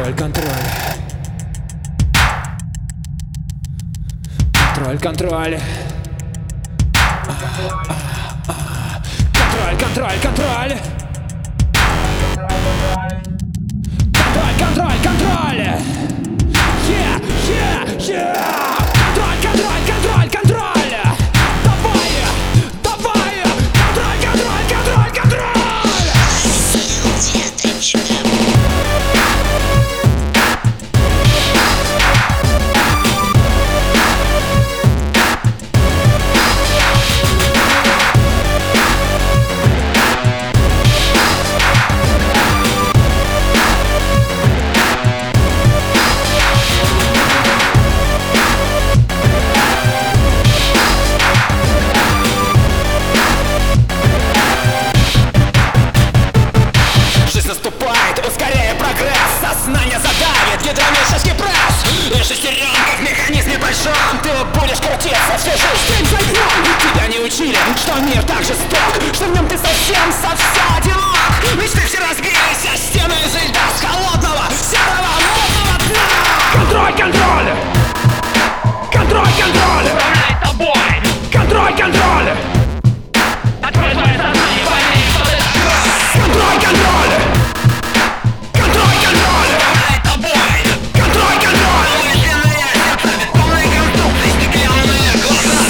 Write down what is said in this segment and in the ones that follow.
Контроль, контроль. Контроль, контроль. Контроль, контроль, контроль. Контроль, контроль, контроль. Yeah, yeah, yeah. Контроль, контроль, контроль, контроль. Давай, давай. Контроль, контроль, контроль, контроль. Наступает, ускоряя прогресс. Сознание задавит гидромешечный пресс. И шестеренка в механизме большом. Ты будешь крутиться всю жизнь за днем. Тебя не учили, что мир так жесток, что в нем ты совсем одинок. Мечты все разбились, а стены из льда, с холодного, серого, мутного дна. Контроль, контроль. Контроль, контроль. Управляй тобой. Контроль, контроль. Открой твое сознание, пойми, что ты живешь. Контроль, контроль. Контроль, контроль. Управляй тобой. Контроль, контроль. Мысленные сердца, бетонные конструкции, стеклянные глаза.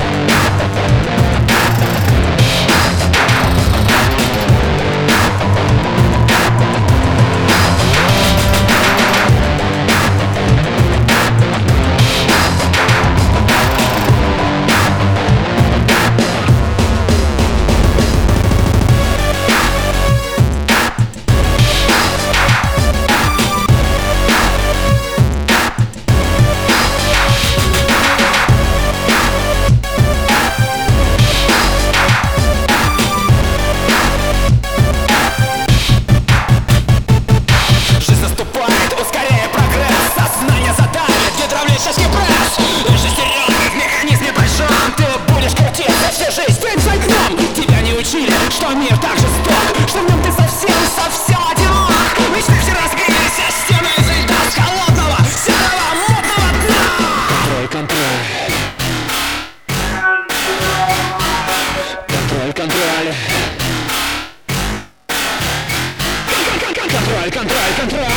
Шестеренка в механизме большом. Ты будешь крутиться всю жизнь день за днем. Тебя не учили, что мир так жесток, что в нем ты совсем одинок. Мечты все разбились, а стены из льда, с холодного, серого, мутного дна. Контроль, контроль. Контроль, контроль. Контроль, контроль, контроль.